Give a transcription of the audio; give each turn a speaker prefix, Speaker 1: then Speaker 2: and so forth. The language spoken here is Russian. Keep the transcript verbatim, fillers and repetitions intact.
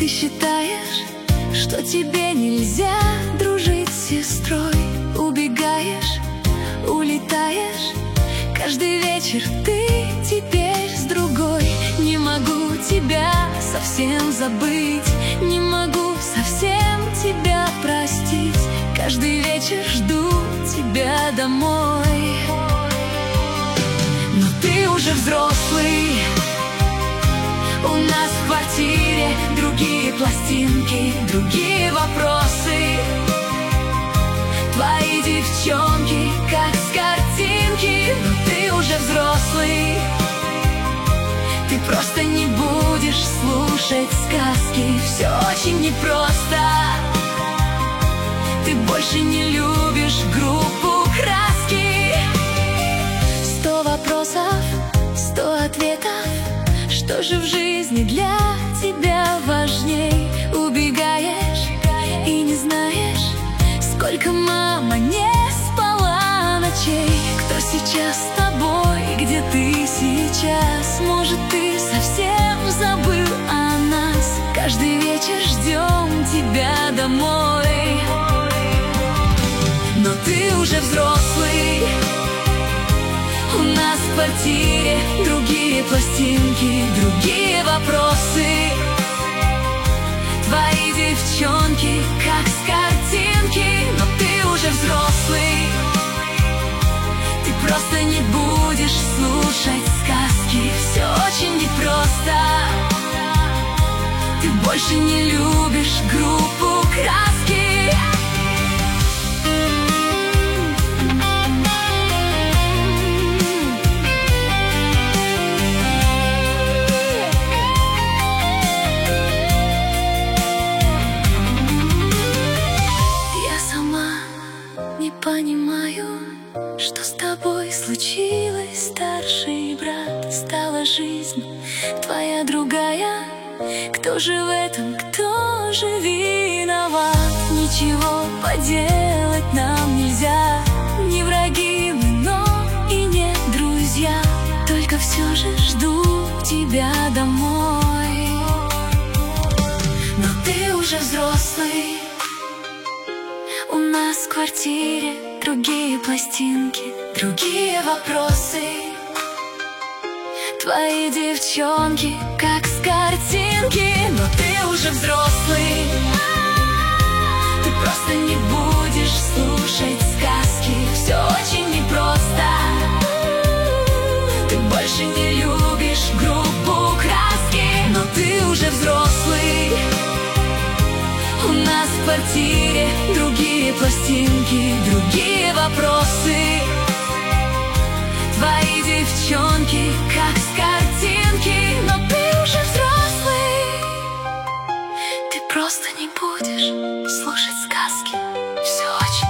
Speaker 1: Ты считаешь, что тебе нельзя дружить с сестрой. Убегаешь, улетаешь, каждый вечер ты теперь с другой. Не могу тебя совсем забыть, не могу совсем тебя простить. Каждый вечер жду тебя домой. Но ты уже взрослый, у нас в квартире другие пластинки, другие вопросы. Твои девчонки, как с картинки. Но ты уже взрослый, ты просто не будешь слушать сказки. Все очень непросто, ты больше не любишь группу «Краски». Сто вопросов, сто ответов. Что же в жизни для тебя важней? Убегаешь и не знаешь, сколько мама не спала ночей. Кто сейчас с тобой, где ты сейчас? Может, ты совсем забыл о нас? Каждый вечер ждем тебя домой. Но ты уже взрослый, у нас в квартире другие пластинки, другие вопросы. Твои девчонки, как с картинки. Но ты уже взрослый, ты просто не будешь слушать сказки. Все очень непросто, ты больше не любишь группу «Краски». Не понимаю, что с тобой случилось, старший брат. Стала жизнь твоя другая. Кто же в этом, кто же виноват? Ничего поделать нам нельзя. Не враги мы, но и не друзья. Только все же жду тебя домой. Но ты уже взрослый, у нас в квартире другие пластинки, другие вопросы. Твои девчонки, как с картинки. Но ты уже взрослый, ты просто не будешь слушать сказки. Все очень непросто, ты больше не любишь группу «Краски». Но ты уже взрослый, у нас в квартире другие пластинки, другие вопросы. Твои девчонки, как с картинки. Но ты уже взрослый, ты просто не будешь слушать сказки. Все очень